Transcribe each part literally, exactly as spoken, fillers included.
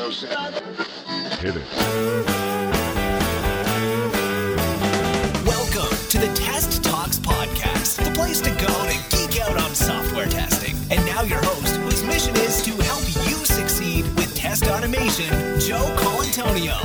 Hit it. Welcome to the Test Talks Podcast, the place to go to geek out on software testing. And now your host, whose mission is to help you succeed with test automation, Joe Colantonio.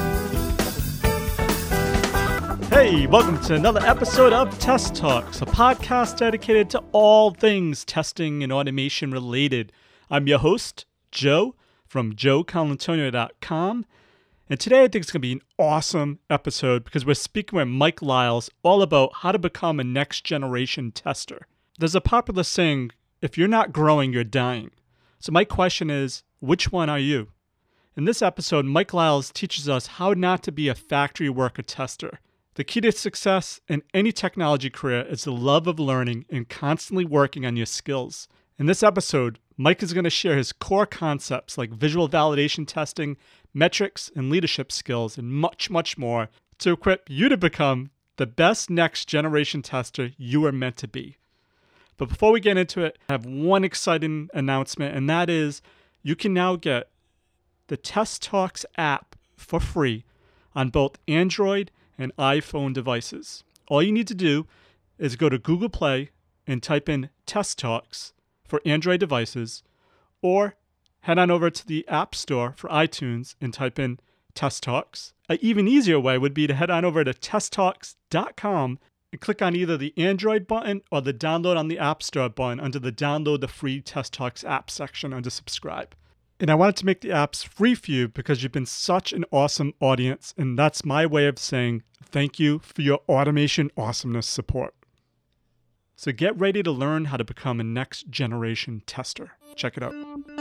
Hey, welcome to another episode of Test Talks, a podcast dedicated to all things testing and automation related. I'm your host, Joe, from joe colantonio dot com. And today I think it's going to be an awesome episode because we're speaking with Mike Lyles all about how to become a next generation tester. There's a popular saying, if you're not growing, you're dying. So my question is, which one are you? In this episode, Mike Lyles teaches us how not to be a factory worker tester. The key to success in any technology career is the love of learning and constantly working on your skills. In this episode, Mike is going to share his core concepts like visual validation testing, metrics, and leadership skills, and much, much more to equip you to become the best next generation tester you are meant to be. But before we get into it, I have one exciting announcement, and that is you can now get the Test Talks app for free on both Android and iPhone devices. All you need to do is go to Google Play and type in Test Talks for Android devices, or head on over to the App Store for iTunes and type in Test Talks. An even easier way would be to head on over to test talks dot com and click on either the Android button or the Download on the App Store button under the Download the free Test Talks app section under Subscribe. And I wanted to make the apps free for you because you've been such an awesome audience, and that's my way of saying thank you for your automation awesomeness support. So get ready to learn how to become a next generation tester. Check it out.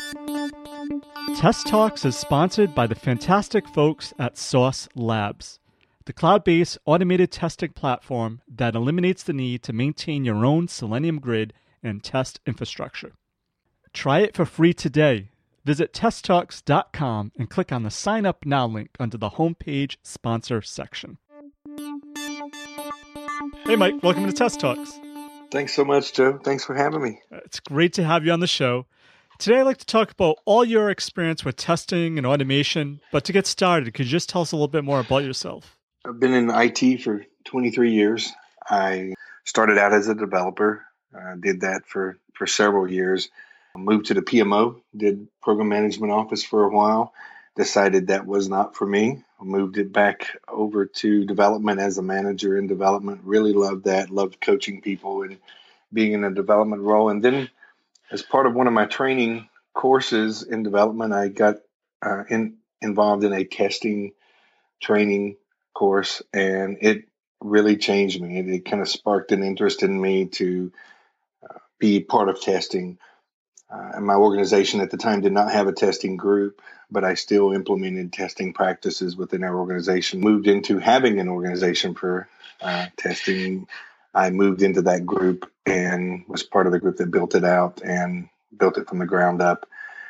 Test Talks is sponsored by the fantastic folks at Sauce Labs, the cloud-based automated testing platform that eliminates the need to maintain your own Selenium grid and test infrastructure. Try it for free today. Visit test talks dot com and click on the Sign Up Now link under the homepage sponsor section. Hey Mike, welcome to Test Talks. Thanks so much, Joe. Thanks for having me. It's great to have you on the show. Today I'd like to talk about all your experience with testing and automation, but to get started, could you just tell us a little bit more about yourself? I've been in I T for twenty-three years. I started out as a developer, uh, did that for, for several years. Moved to the P M O, did program management office for a while, decided that was not for me. Moved it back over to development as a manager in development. Really loved that, loved coaching people and being in a development role. And then as part of one of my training courses in development, I got uh, in, involved in a testing training course, and it really changed me. It, it kind of sparked an interest in me to uh, be part of testing. Uh, and my organization at the time did not have a testing group, but I still implemented testing practices within our organization. Moved into having an organization for uh, testing. I moved into that group and was part of the group that built it out and built it from the ground up,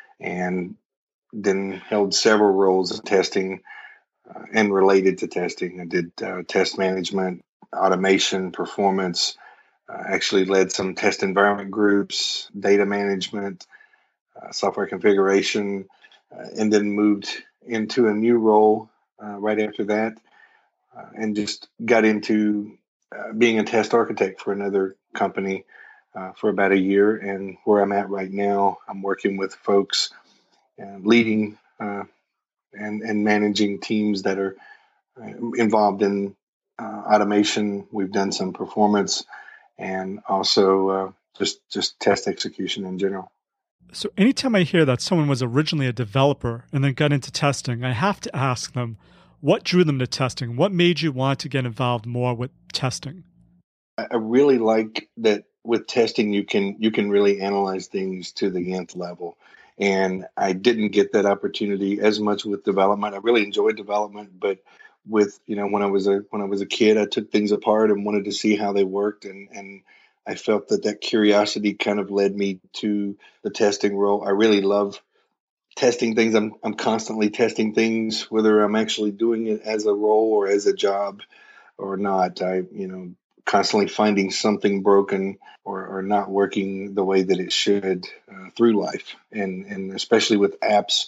and then held several roles of testing uh, and related to testing. I did uh, test management, automation, performance. Uh, actually led some test environment groups, data management, uh, software configuration, uh, and then moved into a new role uh, right after that, uh, and just got into uh, being a test architect for another company uh, for about a year. And where I'm at right now, I'm working with folks, uh, leading uh, and, and managing teams that are uh, involved in uh, automation. We've done some performance and also uh, just just test execution in general. So anytime I hear that someone was originally a developer and then got into testing, I have to ask them, what drew them to testing? What made you want to get involved more with testing? I really like that with testing, you can you can really analyze things to the nth level. And I didn't get that opportunity as much with development. I really enjoyed development, but with, you know, when I was a when I was a kid, I took things apart and wanted to see how they worked, and and I felt that that curiosity kind of led me to the testing role. I really love testing things. I'm I'm constantly testing things, whether I'm actually doing it as a role or as a job or not. I, you know, constantly finding something broken or, or not working the way that it should uh, through life, and and especially with apps.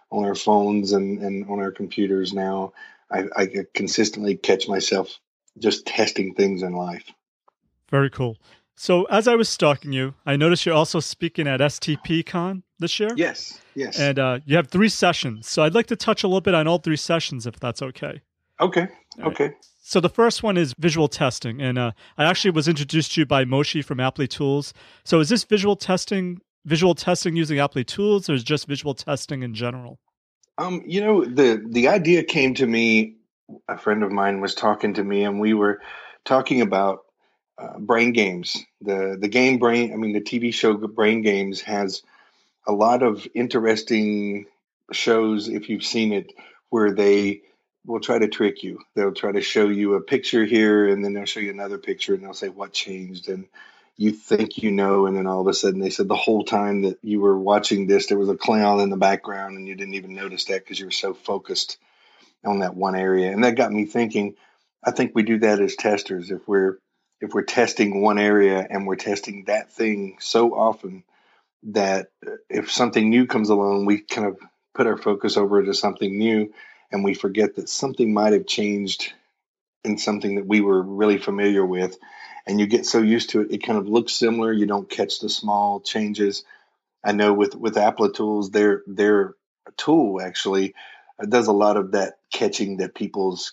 on our phones and, and on our computers now. I, I consistently catch myself just testing things in life. Very cool. So as I was stalking you, I noticed you're also speaking at S T P Con this year. Yes, yes. And uh, you have three sessions. So I'd like to touch a little bit on all three sessions, if that's okay. Okay, All okay. right. So the first one is visual testing. And uh, I actually was introduced to you by Moshe from Apply Tools. So is this visual testing, visual testing using Apply Tools, or is it just visual testing in general? Um, you know, the, the idea came to me. A friend of mine was talking to me, and we were talking about Uh, Brain Games. The the game Brain, I mean, the T V show Brain Games has a lot of interesting shows, if you've seen it, where they will try to trick you. They'll try to show you a picture here, and then they'll show you another picture, and they'll say, what changed? And you think you know, and then all of a sudden they said the whole time that you were watching this, there was a clown in the background, and you didn't even notice that because you were so focused on that one area. And that got me thinking, I think we do that as testers. If we're if we're testing one area and we're testing that thing so often that if something new comes along, we kind of put our focus over to something new, and we forget that something might have changed in something that we were really familiar with. And you get so used to it, it kind of looks similar. You don't catch the small changes. I know with, with Apply Tools, their, their tool actually does a lot of that catching that people's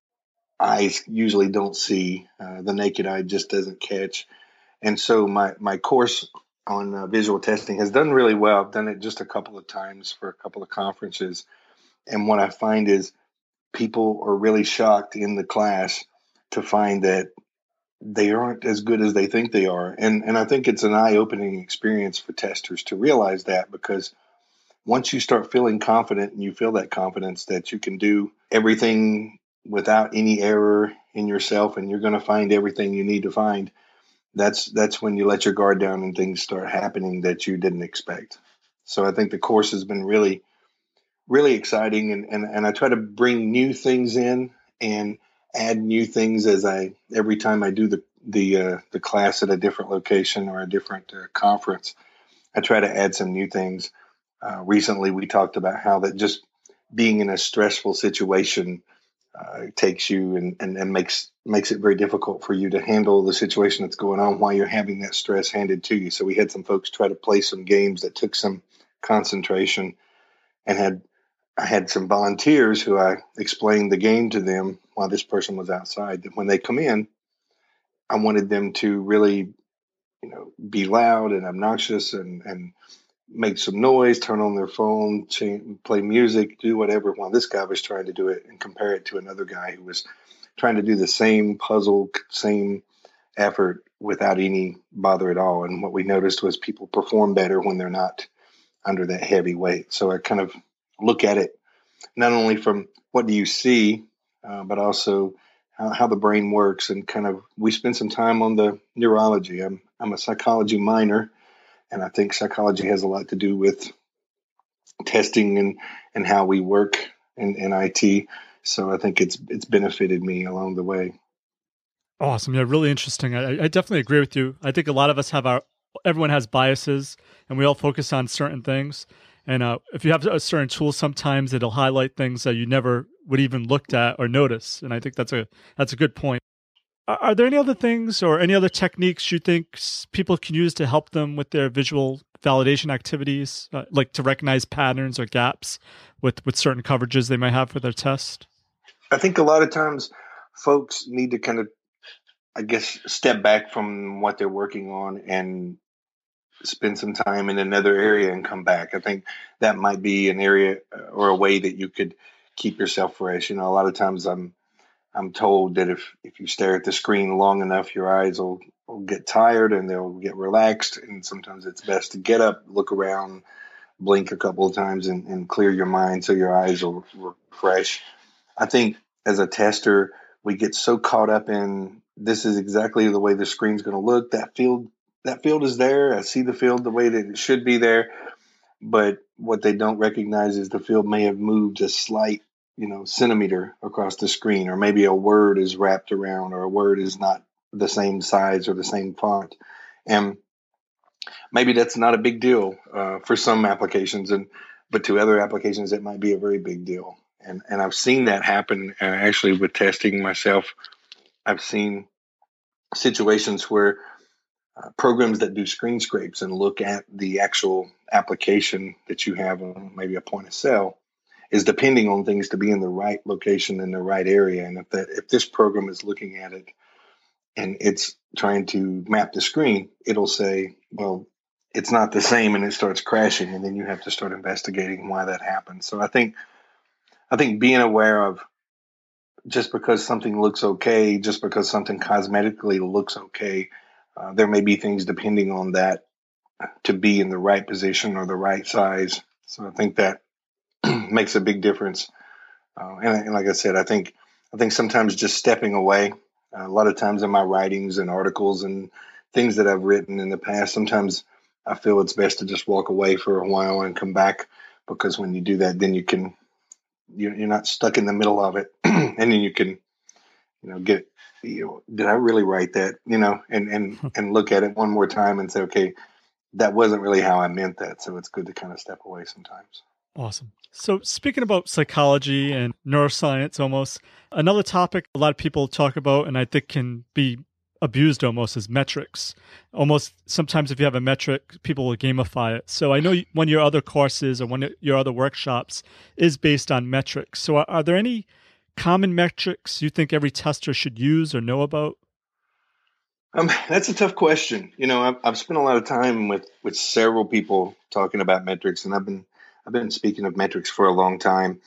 eyes usually don't see. Uh, the naked eye just doesn't catch. And so my, my course on uh, visual testing has done really well. I've done it just a couple of times for a couple of conferences. And what I find is people are really shocked in the class to find that they aren't as good as they think they are. And, and I think it's an eye-opening experience for testers to realize that, because once you start feeling confident and you feel that confidence that you can do everything without any error in yourself, and you're going to find everything you need to find, that's that's when you let your guard down and things start happening that you didn't expect. So I think the course has been really, really exciting, and, and, and I try to bring new things in and add new things as I every time I do the the uh, the class at a different location or a different uh, conference. I try to add some new things. Uh, recently, we talked about how that just being in a stressful situation Uh, takes you and, and, and makes makes it very difficult for you to handle the situation that's going on while you're having that stress handed to you. So we had some folks try to play some games that took some concentration, and had I had some volunteers who I explained the game to them while this person was outside. That when they come in, I wanted them to really, you know, be loud and obnoxious and and make some noise, turn on their phone, change, play music, do whatever, while this guy was trying to do it, and compare it to another guy who was trying to do the same puzzle, same effort without any bother at all. And what we noticed was people perform better when they're not under that heavy weight. So I kind of look at it not only from what do you see, uh, but also how, how the brain works, and kind of we spend some time on the neurology. I'm I'm a psychology minor, and I think psychology has a lot to do with testing and, and how we work in, in I T. So I think it's it's benefited me along the way. Awesome. Yeah, really interesting. I, I definitely agree with you. I think a lot of us have our, everyone has biases, and we all focus on certain things. And uh, if you have a certain tool, sometimes it'll highlight things that you never would even looked at or notice. And I think that's a that's a good point. Are there any other things or any other techniques you think people can use to help them with their visual validation activities, uh, like to recognize patterns or gaps with, with certain coverages they might have for their test? I think a lot of times folks need to kind of, I guess, step back from what they're working on and spend some time in another area and come back. I think that might be an area or a way that you could keep yourself fresh. You know, a lot of times I'm I'm told that if, if you stare at the screen long enough, your eyes will, will get tired and they'll get relaxed. And sometimes it's best to get up, look around, blink a couple of times, and, and clear your mind so your eyes will refresh. I think as a tester, we get so caught up in this is exactly the way the screen's going to look. That field, that field is there. I see the field the way that it should be there. But what they don't recognize is the field may have moved a slight, you know, centimeter across the screen, or maybe a word is wrapped around, or a word is not the same size or the same font. And maybe that's not a big deal uh, for some applications. And but to other applications, it might be a very big deal. And and I've seen that happen uh, actually with testing myself. I've seen situations where uh, programs that do screen scrapes and look at the actual application that you have on maybe a point of sale is depending on things to be in the right location in the right area. And if that if this program is looking at it and it's trying to map the screen, it'll say, well, it's not the same, and it starts crashing, and then you have to start investigating why that happened. So I think I think being aware of just because something looks okay, just because something cosmetically looks okay, uh, there may be things depending on that to be in the right position or the right size. So I think that makes a big difference. Uh, and, and like I said, I think I think sometimes just stepping away. Uh, a lot of times in my writings and articles and things that I've written in the past, sometimes I feel it's best to just walk away for a while and come back, because when you do that, then you can. You're not stuck in the middle of it, and then you can, you know, get, you know, did I really write that, you know, and, and, and look at it one more time and say, okay, that wasn't really how I meant that. So it's good to kind of step away sometimes. Awesome. So speaking about psychology and neuroscience, almost another topic a lot of people talk about, and I think can be abused almost, is metrics. Almost sometimes if you have a metric, people will gamify it. So I know one of your other courses or one of your other workshops is based on metrics. So are, are there any common metrics you think every tester should use or know about? Um, that's a tough question. You know, I've, I've spent a lot of time with, with several people talking about metrics, and I've been I've been speaking of metrics for a long time.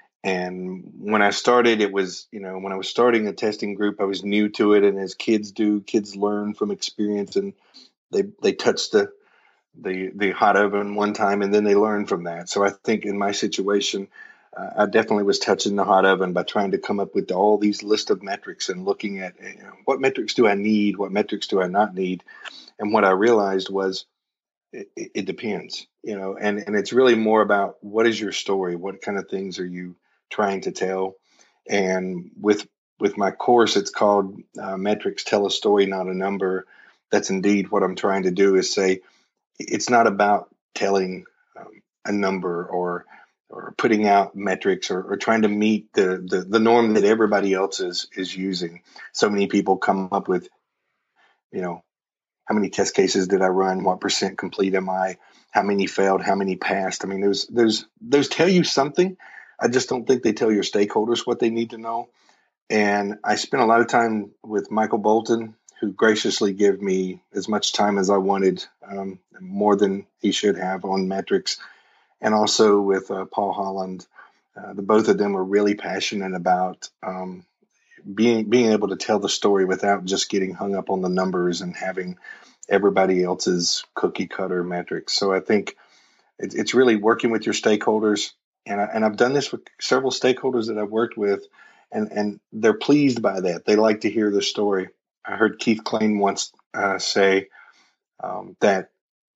And when I started, it was, you know, when I was starting a testing group, I was new to it. And as kids do, kids learn from experience, and they they touch the the the hot oven one time, and then they learn from that. So I think in my situation, uh, I definitely was touching the hot oven by trying to come up with all these list of metrics and looking at, you know, what metrics do I need, what metrics do I not need. And what I realized was it, it depends, you know, and, and it's really more about what is your story? What kind of things are you trying to tell? And with with my course, it's called uh, Metrics Tell a Story, Not a Number. That's indeed what I'm trying to do, is say it's not about telling um, a number or or putting out metrics or, or trying to meet the, the the norm that everybody else is is using. So many people come up with, you know, how many test cases did I run? What percent complete am I? How many failed? How many passed? I mean, those those those tell you something. I just don't think they tell your stakeholders what they need to know. And I spent a lot of time with Michael Bolton, who graciously gave me as much time as I wanted, um, more than he should have, on metrics, and also with uh, Paul Holland. Uh, the both of them are really passionate about um, being being able to tell the story without just getting hung up on the numbers and having everybody else's cookie cutter metrics. So I think it, it's really working with your stakeholders. And, I, and I've done this with several stakeholders that I've worked with, and, and they're pleased by that. They like to hear the story. I heard Keith Klein once uh, say um, that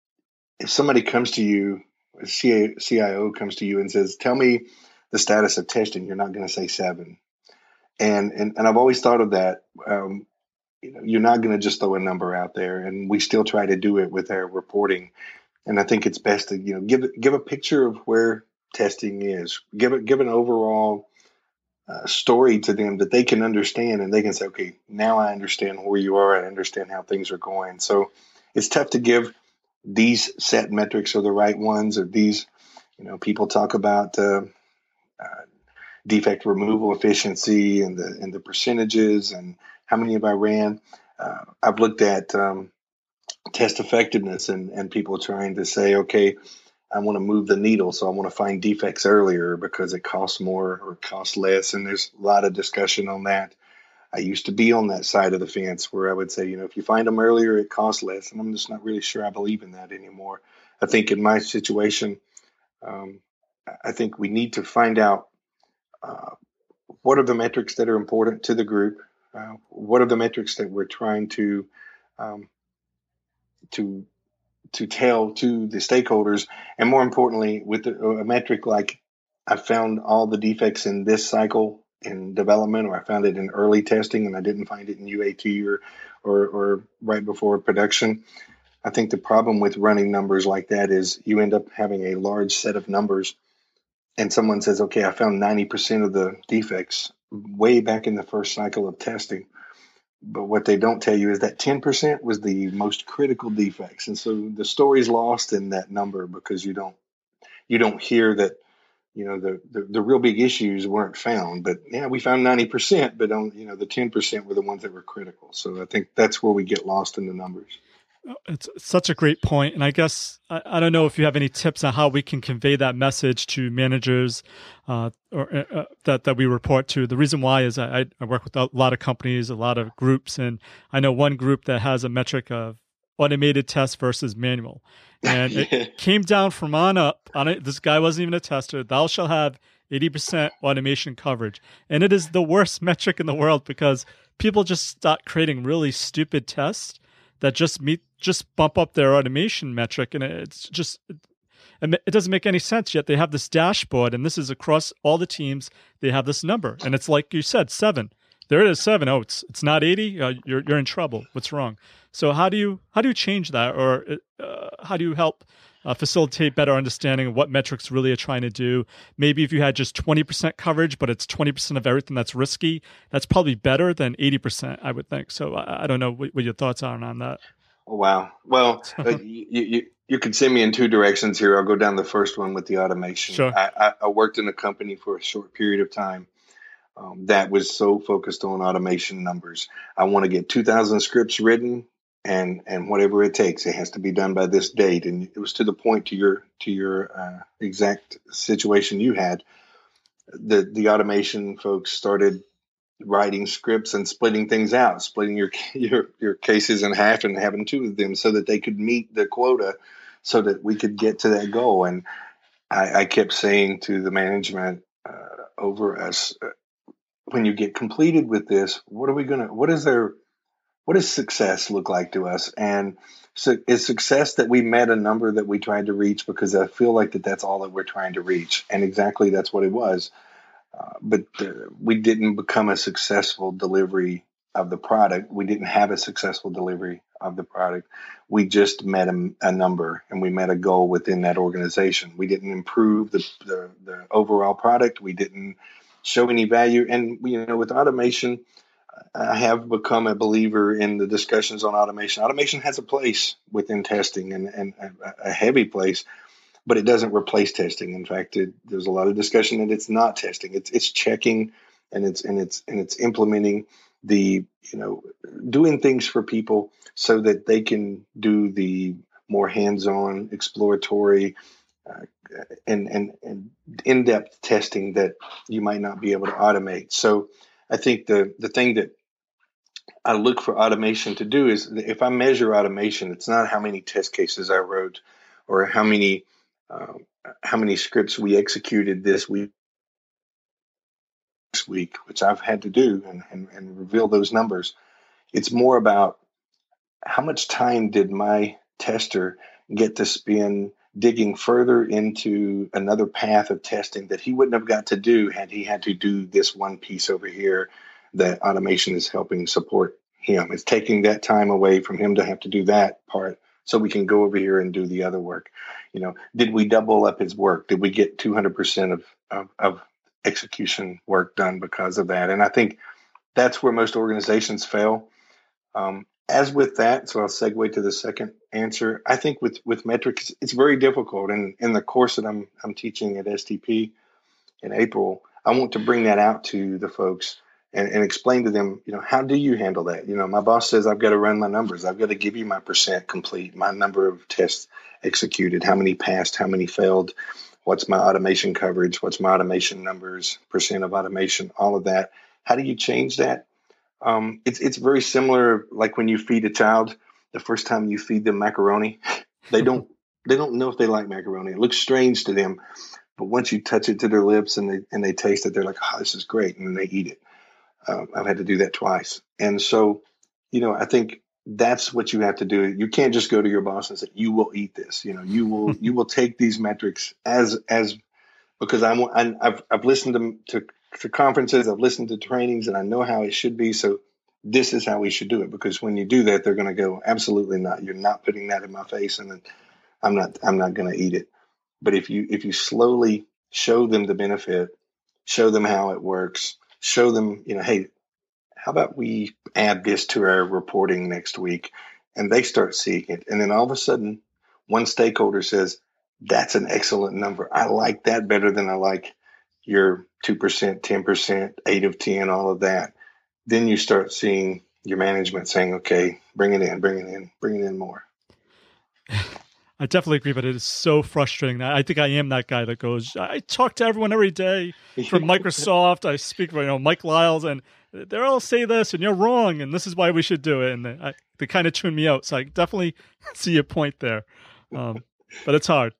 if somebody comes to you, a C I O comes to you and says, tell me the status of testing, you're not going to say seven. And, and and I've always thought of that. Um, you know, you're not going to just throw a number out there, and we still try to do it with our reporting. And I think it's best to, you know, give give a picture of where testing is. Give it give an overall uh, story to them that they can understand, and they can say, okay, now I understand where you are. I understand how things are going. So it's tough to give these set metrics are the right ones, or these, you know, people talk about uh, uh, defect removal efficiency and the and the percentages and how many have I ran. Uh, I've looked at um, test effectiveness and, and people trying to say, okay, I want to move the needle, so I want to find defects earlier because it costs more or costs less. And there's a lot of discussion on that. I used to be on that side of the fence where I would say, you know, if you find them earlier, it costs less. And I'm just not really sure I believe in that anymore. I think in my situation, um, I think we need to find out uh, what are the metrics that are important to the group. Uh, what are the metrics that we're trying to um, to to tell to the stakeholders, and more importantly, with the, a metric like I found all the defects in this cycle in development, or I found it in early testing and I didn't find it in U A T or or, or right before production. I think the problem with running numbers like that is you end up having a large set of numbers, and someone says, okay, I found ninety percent of the defects way back in the first cycle of testing. But what they don't tell you is that ten percent was the most critical defects. And so the story's lost in that number because you don't you don't hear that, you know, the, the, the real big issues weren't found. But yeah, we found ninety percent, but on, you know, the ten percent were the ones that were critical. So I think that's where we get lost in the numbers. It's such a great point. And I guess, I, I don't know if you have any tips on how we can convey that message to managers uh, or uh, that, that we report to. The reason why is I, I work with a lot of companies, a lot of groups, and I know one group that has a metric of automated test versus manual. And yeah. It came down from on up. On it, this guy wasn't even a tester. Thou shall have eighty percent automation coverage. And it is the worst metric in the world because people just start creating really stupid tests that just meet, just bump up their automation metric, and it's just it, it doesn't make any sense. Yet they have this dashboard, and this is across all the teams. They have this number, and it's like you said, seven. There it is, seven. Oh, it's it's not eighty. Uh, you're you're in trouble. What's wrong? So how do you how do you change that, or uh, how do you help uh, facilitate better understanding of what metrics really are trying to do? Maybe if you had just twenty percent coverage, but it's twenty percent of everything that's risky, that's probably better than eighty percent, I would think. So I, I don't know what, what your thoughts are on that. Oh, wow. Well, uh, you, you you can send me in two directions here. I'll go down the first one with the automation. Sure. I, I, I worked in a company for a short period of time um, that was so focused on automation numbers. I want to get two thousand scripts written. And and whatever it takes, it has to be done by this date. And it was to the point to your to your uh, exact situation you had. The the automation folks started writing scripts and splitting things out, splitting your your your cases in half and having two of them so that they could meet the quota, so that we could get to that goal. And I, I kept saying to the management uh, over us, uh, when you get completed with this, what are we gonna? What is there? What does success look like to us? And so is success that we met a number that we tried to reach? Because I feel like that that's all that we're trying to reach. And exactly that's what it was. Uh, but uh, we didn't become a successful delivery of the product. We didn't have a successful delivery of the product. We just met a, a number and we met a goal within that organization. We didn't improve the, the, the overall product. We didn't show any value. And, you know, with automation, I have become a believer in the discussions on automation. Automation has a place within testing and, and a, a heavy place, but it doesn't replace testing. In fact, it, there's a lot of discussion that it's not testing. It's it's checking and it's and it's and it's implementing the, you know, doing things for people so that they can do the more hands-on, exploratory, uh, and and and in-depth testing that you might not be able to automate. So I think the, the thing that I look for automation to do is if I measure automation, it's not how many test cases I wrote or how many uh, how many scripts we executed this week, this week, which I've had to do and, and, and reveal those numbers. It's more about how much time did my tester get to spend digging further into another path of testing that he wouldn't have got to do had he had to do this one piece over here that automation is helping support him. It's taking that time away from him to have to do that part so we can go over here and do the other work. You know, did we double up his work? Did we get two hundred percent of, of, of execution work done because of that? And I think that's where most organizations fail. Um, As with that, so I'll segue to the second answer. I think with, with metrics, it's very difficult. And in the course that I'm I'm teaching at S T P in April, I want to bring that out to the folks and, and explain to them, you know, how do you handle that? You know, my boss says I've got to run my numbers. I've got to give you my percent complete, my number of tests executed, how many passed, how many failed, what's my automation coverage, what's my automation numbers, percent of automation, all of that. How do you change that? Um, it's it's very similar, like when you feed a child, the first time you feed them macaroni, they don't they don't know if they like macaroni. It looks strange to them, but once you touch it to their lips and they and they taste it, they're like, "Oh, this is great," and then they eat it. Um, I've had to do that twice, and so, you know, I think that's what you have to do. You can't just go to your boss and say, "You will eat this." You know, you will you will take these metrics as as because I'm, I'm I've I've listened to to to conferences, I've listened to trainings, and I know how it should be. So this is how we should do it. Because when you do that, they're going to go, absolutely not. You're not putting that in my face, and then I'm not I'm not going to eat it. But if you if you slowly show them the benefit, show them how it works, show them, you know, hey, how about we add this to our reporting next week? And they start seeing it. And then all of a sudden, one stakeholder says, that's an excellent number. I like that better than I like your two percent, ten percent, eight of ten, all of that. Then you start seeing your management saying, okay, bring it in, bring it in, bring it in more. I definitely agree, but it is so frustrating. I think I am that guy that goes, I talk to everyone every day from Microsoft. I speak with, you know, Mike Lyles, and they all say this, and you're wrong, and this is why we should do it. And they, I, they kind of tune me out. So I definitely see your point there. Um, but it's hard.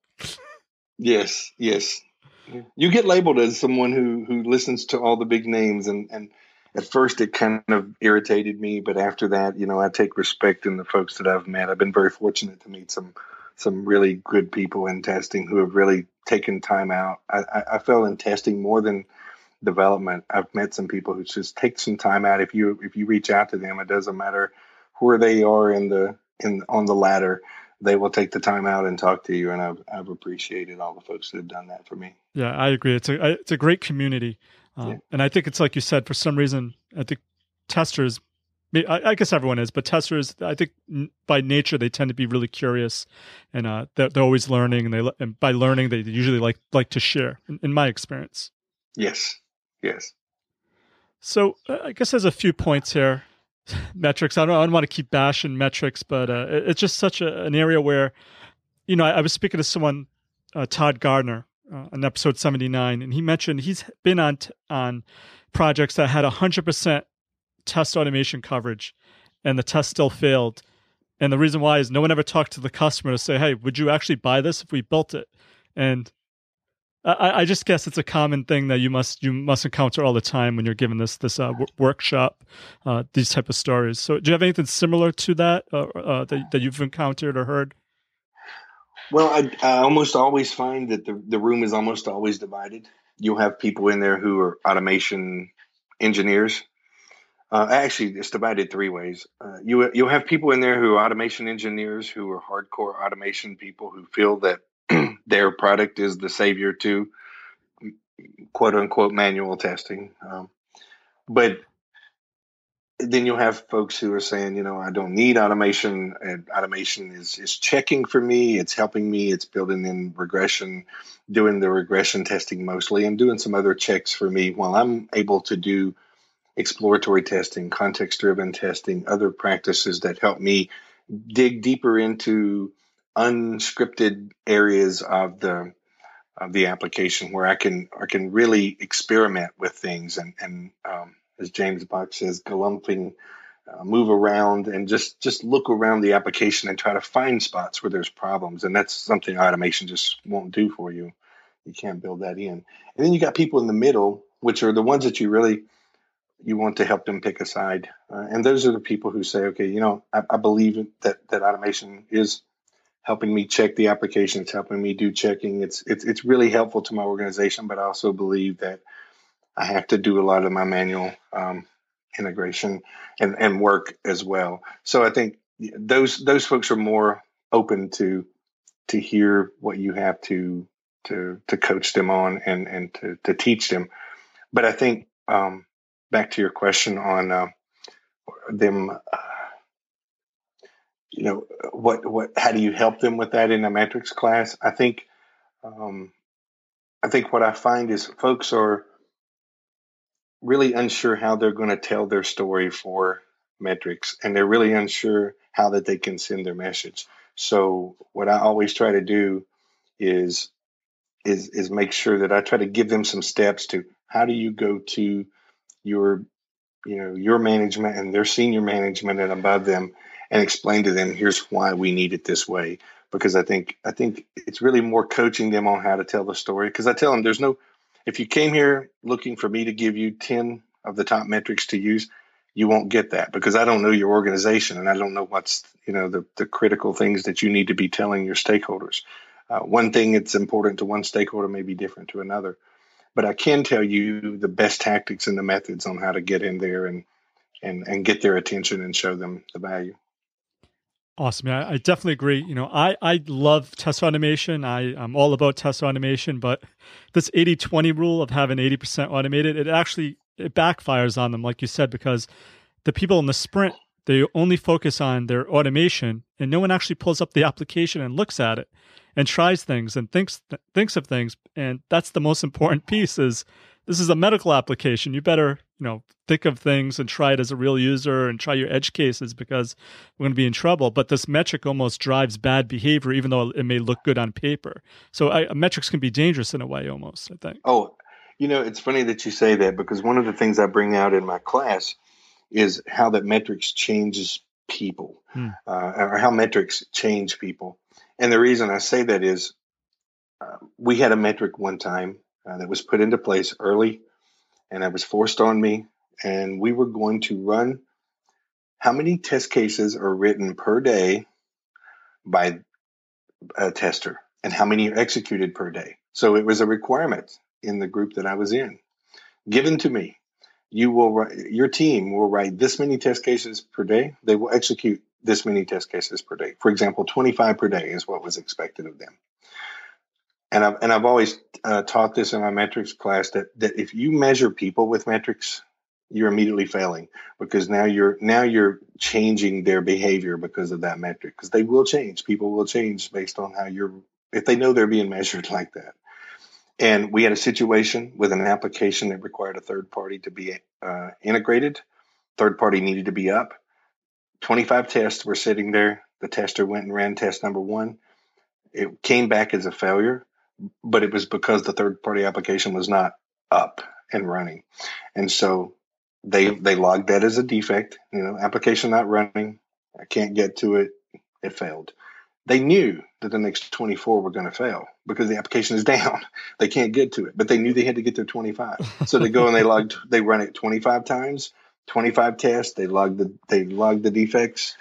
Yes, yes. You get labeled as someone who, who listens to all the big names, and, and at first it kind of irritated me, but after that, you know, I take respect in the folks that I've met. I've been very fortunate to meet some some really good people in testing who have really taken time out. I, I, I feel in testing more than development. I've met some people who just take some time out. If you if you reach out to them, it doesn't matter where they are in the in on the ladder, they will take the time out and talk to you. And I've I've appreciated all the folks that have done that for me. Yeah, I agree. It's a it's a great community, um, yeah. And I think it's like you said. For some reason, I think testers. I, I guess everyone is, but testers, I think by nature they tend to be really curious, and uh, they're, they're always learning, and they and by learning they usually like like to share. In, in my experience. Yes. Yes. So uh, I guess there's a few points here. Metrics. I don't, I don't want to keep bashing metrics, but uh, it, it's just such a, an area where, you know, I, I was speaking to someone, uh, Todd Gardner, uh, on episode seventy-nine, and he mentioned he's been on t- on projects that had one hundred percent test automation coverage, and the test still failed. And the reason why is no one ever talked to the customer to say, hey, would you actually buy this if we built it? And I, I just guess it's a common thing that you must you must encounter all the time when you're given this this uh, w- workshop, uh, these type of stories. So, do you have anything similar to that uh, uh, that, that you've encountered or heard? Well, I, I almost always find that the the room is almost always divided. You'll have people in there who are automation engineers. Uh, actually, it's divided three ways. Uh, you you'll have people in there who are automation engineers, who are hardcore automation people who feel that their product is the savior to quote unquote manual testing. Um, but then you'll have folks who are saying, you know, I don't need automation, and automation is, is checking for me. It's helping me. It's building in regression, doing the regression testing mostly, and doing some other checks for me while I'm able to do exploratory testing, context-driven testing, other practices that help me dig deeper into unscripted areas of the of the application where I can I can really experiment with things and and um, as James Bach says, galumphing, uh, move around and just just look around the application and try to find spots where there's problems. And that's something automation just won't do for you. You can't build that in. And then you got people in the middle, which are the ones that you really you want to help them pick a side. Uh, and those are the people who say, okay, you know, I, I believe that that automation is helping me check the application. It's helping me do checking. It's it's it's really helpful to my organization, but I also believe that I have to do a lot of my manual um, integration and, and work as well. So I think those those folks are more open to to hear what you have to to to coach them on and and to to teach them. But I think um, back to your question on uh, them. Uh, You know, what, what, how do you help them with that in a metrics class? I think, um, I think what I find is folks are really unsure how they're going to tell their story for metrics, and they're really unsure how that they can send their message. So what I always try to do is, is, is make sure that I try to give them some steps to how do you go to your, you know, your management and their senior management and above them, and explain to them, here's why we need it this way. Because I think I think it's really more coaching them on how to tell the story. Because I tell them there's no, if you came here looking for me to give you ten of the top metrics to use, you won't get that because I don't know your organization and I don't know what's, you know, the, the critical things that you need to be telling your stakeholders. Uh, one thing that's important to one stakeholder may be different to another. But I can tell you the best tactics and the methods on how to get in there and and, and get their attention and show them the value. Awesome. Yeah, I definitely agree. You know, I, I love test automation. I, I'm all about test automation, but this eighty twenty rule of having eighty percent automated, it actually, it backfires on them, like you said, because the people in the sprint, they only focus on their automation and no one actually pulls up the application and looks at it and tries things and thinks, th- thinks of things. And that's the most important piece is this is a medical application. You better, you know, think of things and try it as a real user and try your edge cases because we're going to be in trouble. But this metric almost drives bad behavior, even though it may look good on paper. So I, metrics can be dangerous in a way almost, I think. Oh, you know, it's funny that you say that because one of the things I bring out in my class is how that metrics changes people hmm. uh, or how metrics change people. And the reason I say that is uh, we had a metric one time uh, that was put into place early and that was forced on me. And we were going to run how many test cases are written per day by a tester and how many are executed per day. So it was a requirement in the group that I was in, given to me. You will write, your team will write this many test cases per day. They will execute this many test cases per day. For example, twenty-five per day is what was expected of them. And I've, and I've always uh, taught this in my metrics class that, that if you measure people with metrics, you're immediately failing because now you're now you're changing their behavior because of that metric, because they will change. People will change based on how you're, if they know they're being measured like that. And we had a situation with an application that required a third party to be uh, integrated. Third party needed to be up. twenty-five tests were sitting there. The tester went and ran test number one. It came back as a failure, but it was because the third party application was not up and running. And so they they logged that as a defect, you know, application not running. I can't get to it. It failed. They knew that the next twenty-four were going to fail because the application is down. They can't get to it, but they knew they had to get to twenty-five. So they go and they logged, they run it twenty-five times, twenty-five tests. They logged the, they logged the defects.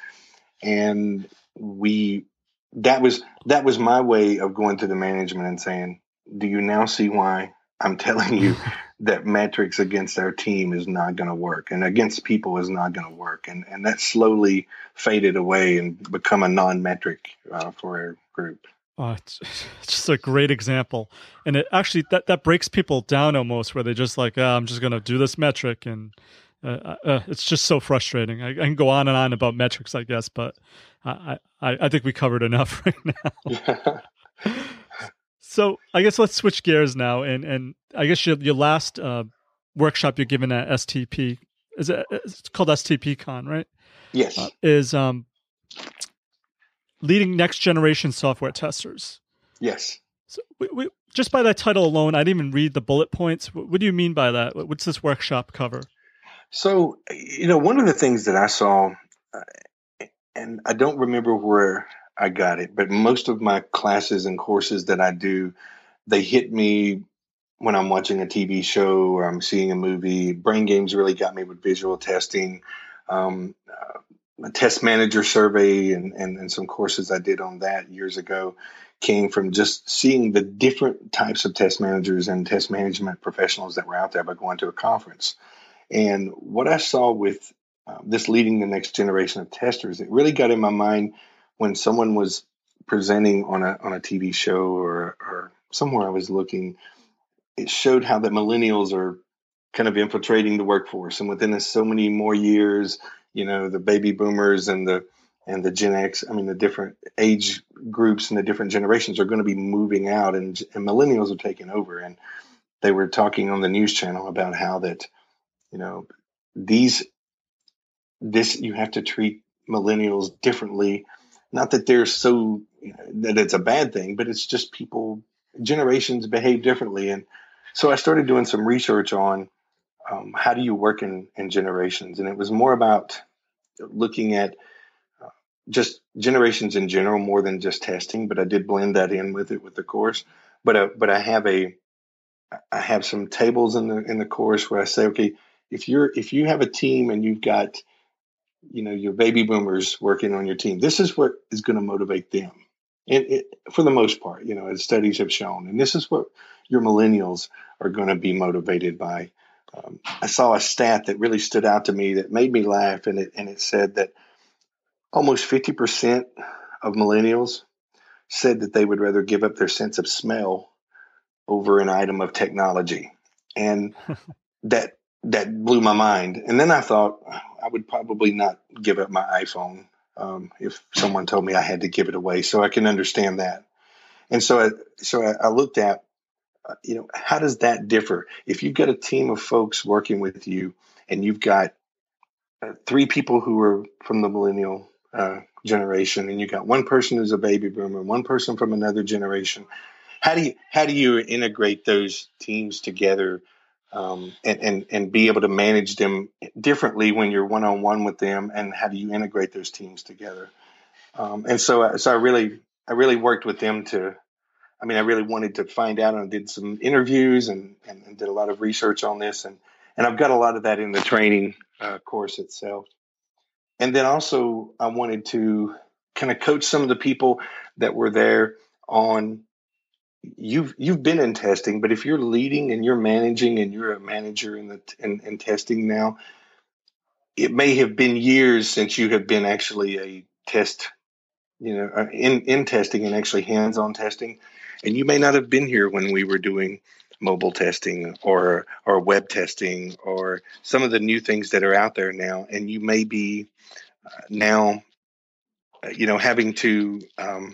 And we, that was, that was my way of going to the management and saying, do you now see why I'm telling you that metrics against our team is not going to work and against people is not going to work. And and that slowly faded away and become a non-metric uh, for our group. Oh, it's, it's just a great example. And it actually, that, that breaks people down almost where they just like, oh, I'm just going to do this metric. And uh, uh, it's just so frustrating. I, I can go on and on about metrics, I guess, but I, I, I think we covered enough right now. So I guess let's switch gears now, and, and I guess your your last uh, workshop you're giving at S T P is it, it's called S T P Con, right? Yes. Uh, is um, leading next generation software testers. Yes. So we, we, just by that title alone, I didn't even read the bullet points. What, what do you mean by that? What's this workshop cover? So you know, one of the things that I saw, uh, and I don't remember where I got it, but most of my classes and courses that I do, they hit me when I'm watching a T V show or I'm seeing a movie. Brain Games really got me with visual testing. Um, uh, a test manager survey and, and, and some courses I did on that years ago came from just seeing the different types of test managers and test management professionals that were out there by going to a conference. And what I saw with uh, this leading the next generation of testers, it really got in my mind when someone was presenting on a on a T V show or or somewhere I was looking. It showed how the millennials are kind of infiltrating the workforce, and within so many more years, you know, the baby boomers and the and the Gen X, I mean, the different age groups and the different generations are going to be moving out, and, and millennials are taking over. And they were talking on the news channel about how that, you know, these this you have to treat millennials differently. Not that they're so, you know, that it's a bad thing, but it's just people, generations behave differently. And so I started doing some research on um, how do you work in, in generations? And it was more about looking at uh, just generations in general, more than just testing, but I did blend that in with it with the course. But, uh, but I have a, I have some tables in the, in the course where I say, okay, if you're, if you have a team and you've got, you know, your baby boomers working on your team, this is what is going to motivate them. And it, for the most part, you know, as studies have shown, and this is what your millennials are going to be motivated by. um, I saw a stat that really stood out to me that made me laugh, and it and it said that almost fifty percent of millennials said that they would rather give up their sense of smell over an item of technology. And that that blew my mind. And then I thought I would probably not give up my iPhone um, if someone told me I had to give it away. So I can understand that. And so I, so I, I looked at, uh, you know, how does that differ? If you've got a team of folks working with you and you've got uh, three people who are from the millennial uh, generation, and you got one person who's a baby boomer, one person from another generation. How do you how do you integrate those teams together um, and, and and be able to manage them differently when you're one on one with them? And how do you integrate those teams together? Um, and so so I really I really worked with them to. I mean, I really wanted to find out, and I did some interviews and, and, and did a lot of research on this, and and I've got a lot of that in the training uh, course itself. And then also, I wanted to kind of coach some of the people that were there on, you've you've been in testing, but if you're leading and you're managing and you're a manager in the in, in testing now, it may have been years since you have been actually a test, you know, in, in testing and actually hands-on testing. And you may not have been here when we were doing mobile testing or or web testing or some of the new things that are out there now. And you may be uh, now, uh, you know, having to, um,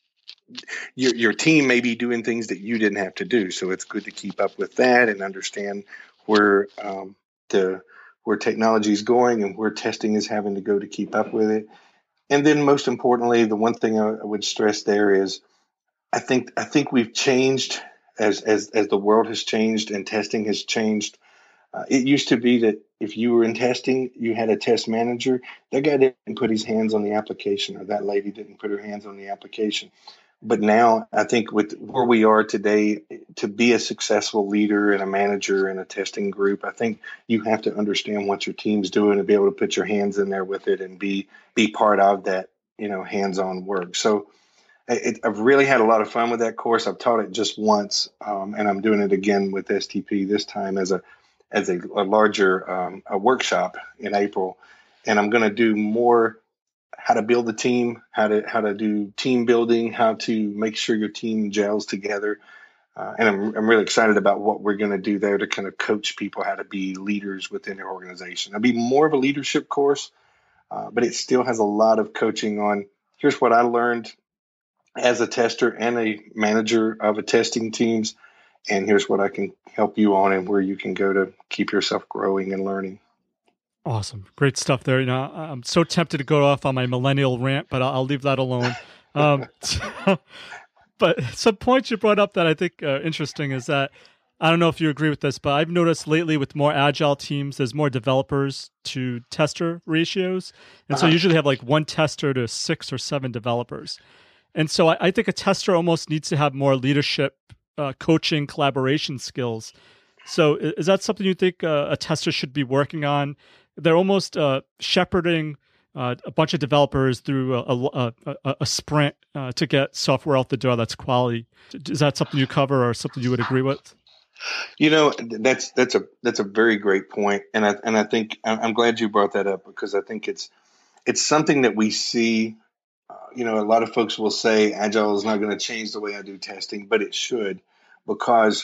your your team may be doing things that you didn't have to do. So it's good to keep up with that and understand where um, the where technology is going and where testing is having to go to keep up with it. And then most importantly, the one thing I would stress there is I think I think we've changed as as as the world has changed and testing has changed. Uh, it used to be that if you were in testing, you had a test manager. That guy didn't put his hands on the application, or that lady didn't put her hands on the application. But now I think with where we are today, to be a successful leader and a manager in a testing group, I think you have to understand what your team's doing and be able to put your hands in there with it and be be part of that, you know, hands-on work. So it, I've really had a lot of fun with that course. I've taught it just once, um, and I'm doing it again with S T P this time as a as a, a larger um, a workshop in April. And I'm going to do more how to build a team, how to how to do team building, how to make sure your team gels together. Uh, and I'm I'm really excited about what we're going to do there to kind of coach people how to be leaders within their organization. It'll be more of a leadership course, uh, but it still has a lot of coaching on here's what I learned as a tester and a manager of a testing teams, and here's what I can help you on and where you can go to keep yourself growing and learning. Awesome. Great stuff there. You know, I'm so tempted to go off on my millennial rant, but I'll, I'll leave that alone. Um, so, but some points you brought up that I think are interesting is that, I don't know if you agree with this, but I've noticed lately with more agile teams, there's more developers to tester ratios. And uh-huh. so usually have like one tester to six or seven developers. And so I, I think a tester almost needs to have more leadership, uh, coaching, collaboration skills. So is that something you think uh, a tester should be working on? They're almost uh, shepherding uh, a bunch of developers through a, a, a, a sprint uh, to get software out the door that's quality. Is that something you cover or something you would agree with? You know, that's that's a that's a very great point, and I and I think I'm glad you brought that up because I think it's it's something that we see. Uh, you know, a lot of folks will say Agile is not going to change the way I do testing, but it should, because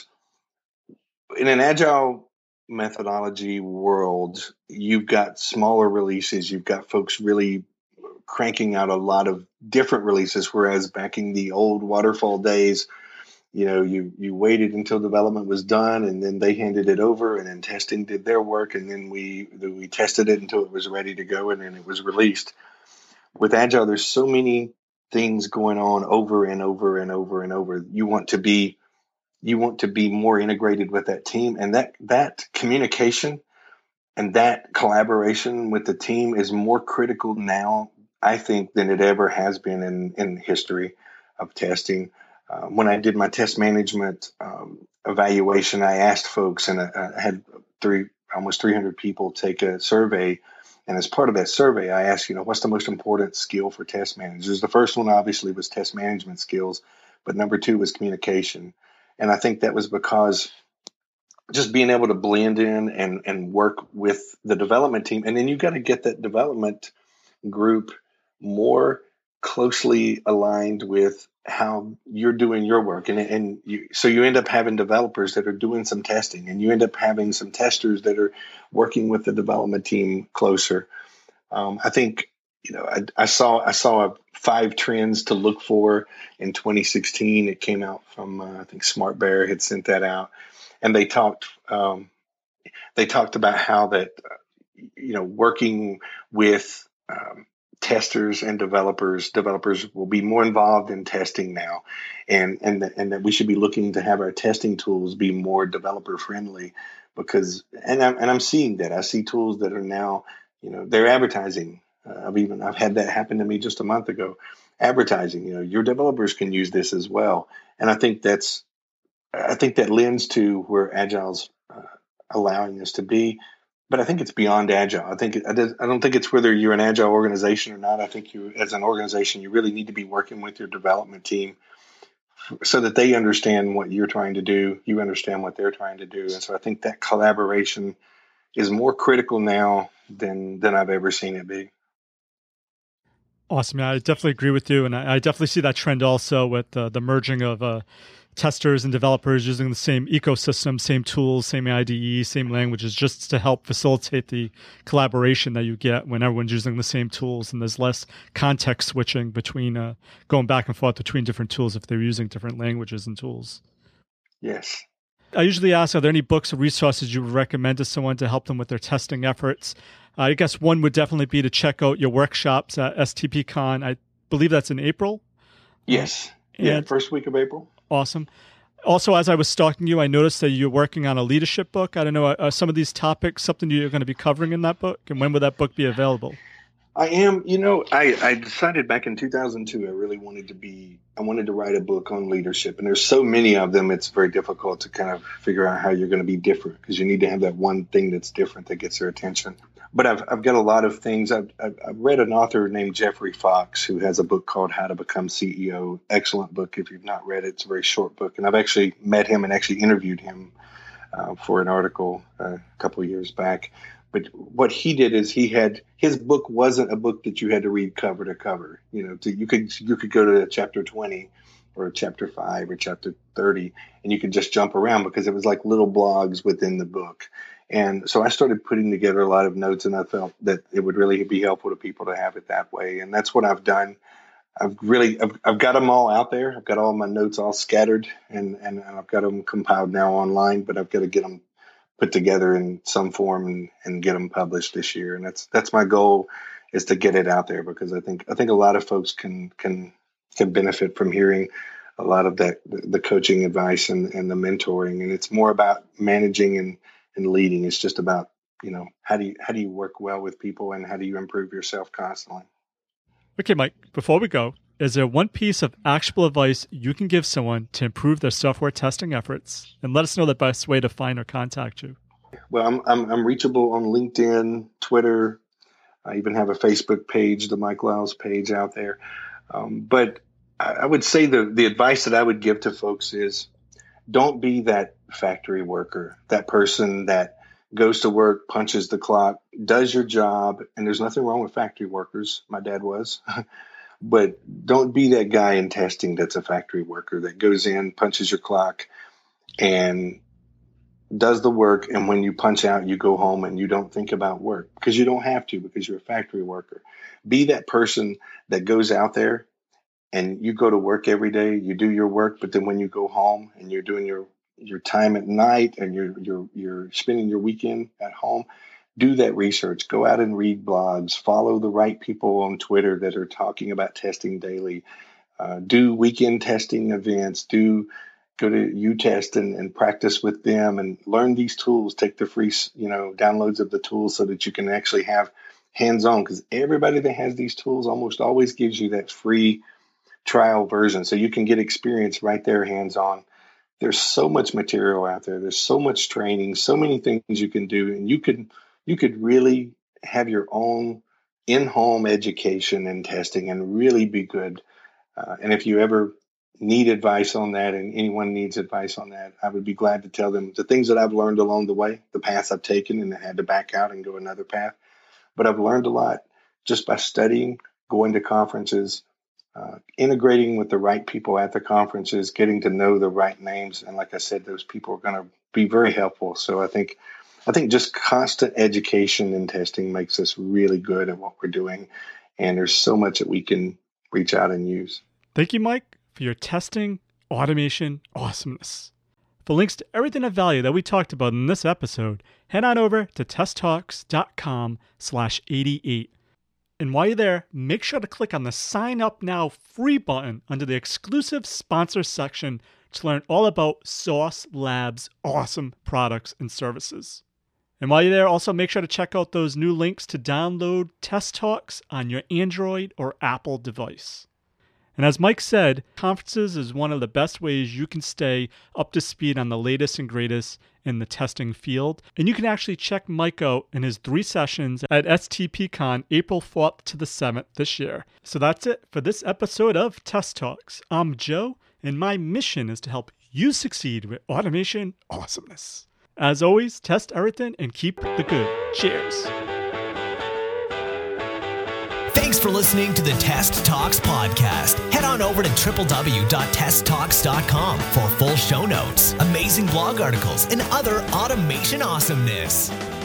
in an Agile methodology world, you've got smaller releases, you've got folks really cranking out a lot of different releases, whereas back in the old waterfall days, you know, you you waited until development was done and then they handed it over and then testing did their work and then we we tested it until it was ready to go and then it was released. With Agile, there's so many things going on over and over and over and over. You want to be You want to be more integrated with that team, and that that communication and that collaboration with the team is more critical now, I think, than it ever has been in, in history of testing. Uh, when I did my test management um, evaluation, I asked folks, and I, I had three almost three hundred people take a survey. And as part of that survey, I asked, you know, what's the most important skill for test managers? The first one obviously was test management skills, but number two was communication. And I think that was because just being able to blend in and, and work with the development team. And then you got to get that development group more closely aligned with how you're doing your work. And, and you, so you end up having developers that are doing some testing, and you end up having some testers that are working with the development team closer. Um, I think, you know, I, I saw, I saw a five trends to look for in twenty sixteen. It came out from, uh, I think Smart Bear had sent that out, and they talked, um, they talked about how that, uh, you know, working with, um, testers and developers, developers will be more involved in testing now, and and that, and that we should be looking to have our testing tools be more developer friendly, because and I'm and I'm seeing that I see tools that are now, you know, they're advertising. Uh, I've even I've had that happen to me just a month ago. Advertising, you know, your developers can use this as well, and I think that's I think that lends to where Agile's uh, allowing us to be. But I think it's beyond Agile. I think I don't think it's whether you're an Agile organization or not. I think you, as an organization, you really need to be working with your development team so that they understand what you're trying to do. You understand what they're trying to do, and so I think that collaboration is more critical now than than I've ever seen it be. Awesome. Yeah, I definitely agree with you, and I, I definitely see that trend also with uh, the merging of uh, testers and developers using the same ecosystem, same tools, same I D E, same languages, just to help facilitate the collaboration that you get when everyone's using the same tools, and there's less context switching between uh, going back and forth between different tools if they're using different languages and tools. Yes. I usually ask, are there any books or resources you would recommend to someone to help them with their testing efforts? Uh, I guess one would definitely be to check out your workshops at S T P Con. I believe that's in April. Yes. And yeah, first week of April. Awesome. Also, as I was stalking you, I noticed that you're working on a leadership book. I don't know, are some of these topics something you're going to be covering in that book? And when will that book be available? I am, you know, I, I decided back in two thousand two, I really wanted to be, I wanted to write a book on leadership. And there's so many of them, it's very difficult to kind of figure out how you're going to be different, because you need to have that one thing that's different that gets their attention. But I've I've got a lot of things. I've, I've, I've read an author named Jeffrey Fox who has a book called How to Become C E O. Excellent book. If you've not read it, it's a very short book. And I've actually met him and actually interviewed him uh, for an article uh, a couple of years back. But what he did is he had, his book wasn't a book that you had to read cover to cover. You know, to, you could you could go to chapter twenty or chapter five or chapter thirty, and you could just jump around because it was like little blogs within the book. And so I started putting together a lot of notes, and I felt that it would really be helpful to people to have it that way. And that's what I've done. I've really, I've, I've got them all out there. I've got all my notes all scattered, and, and I've got them compiled now online, but I've got to get them put together in some form and, and get them published this year. And that's, that's my goal, is to get it out there, because I think, I think a lot of folks can, can, can benefit from hearing a lot of that, the coaching advice and, and the mentoring. And it's more about managing and, and leading. It's just about, you know, how do you, how do you work well with people, and how do you improve yourself constantly? Okay, Mike, before we go, is there one piece of actionable advice you can give someone to improve their software testing efforts? And let us know the best way to find or contact you. Well, I'm, I'm, I'm reachable on LinkedIn, Twitter. I even have a Facebook page, the Mike Lyles page out there. Um, but I, I would say the, the advice that I would give to folks is, don't be that factory worker, that person that goes to work, punches the clock, does your job. And there's nothing wrong with factory workers. My dad was. But don't be that guy in testing that's a factory worker that goes in, punches your clock, and does the work. And when you punch out, you go home and you don't think about work, because you don't have to, because you're a factory worker. Be that person that goes out there and you go to work every day, you do your work, but then when you go home and you're doing your, your time at night, and you're, you're, you're spending your weekend at home, do that research, go out and read blogs, follow the right people on Twitter that are talking about testing daily, uh, do weekend testing events, do go to UTest and, and practice with them, and learn these tools, take the free, you know, downloads of the tools so that you can actually have hands-on, because everybody that has these tools almost always gives you that free trial version, so you can get experience right there, hands-on. There's so much material out there. There's so much training, so many things you can do, and you could you could really have your own in-home education and testing and really be good. Uh, and if you ever need advice on that and anyone needs advice on that, I would be glad to tell them the things that I've learned along the way, the paths I've taken and had to back out and go another path. But I've learned a lot just by studying, going to conferences, uh, integrating with the right people at the conferences, getting to know the right names. And like I said, those people are going to be very helpful. So I think I think just constant education and testing makes us really good at what we're doing. And there's so much that we can reach out and use. Thank you, Mike, for your testing automation awesomeness. For links to everything of value that we talked about in this episode, head on over to testtalks.com slash 88. And while you're there, make sure to click on the Sign Up Now free button under the exclusive sponsor section to learn all about Sauce Labs' awesome products and services. And while you're there, also make sure to check out those new links to download Test Talks on your Android or Apple device. And as Mike said, conferences is one of the best ways you can stay up to speed on the latest and greatest in the testing field. And you can actually check Mike out in his three sessions at S T P Con April fourth to the seventh this year. So that's it for this episode of Test Talks. I'm Joe, and my mission is to help you succeed with automation awesomeness. As always, test everything and keep the good. Cheers. Thanks for listening to the Test Talks podcast. Head on over to w w w dot test talks dot com for full show notes, amazing blog articles, and other automation awesomeness.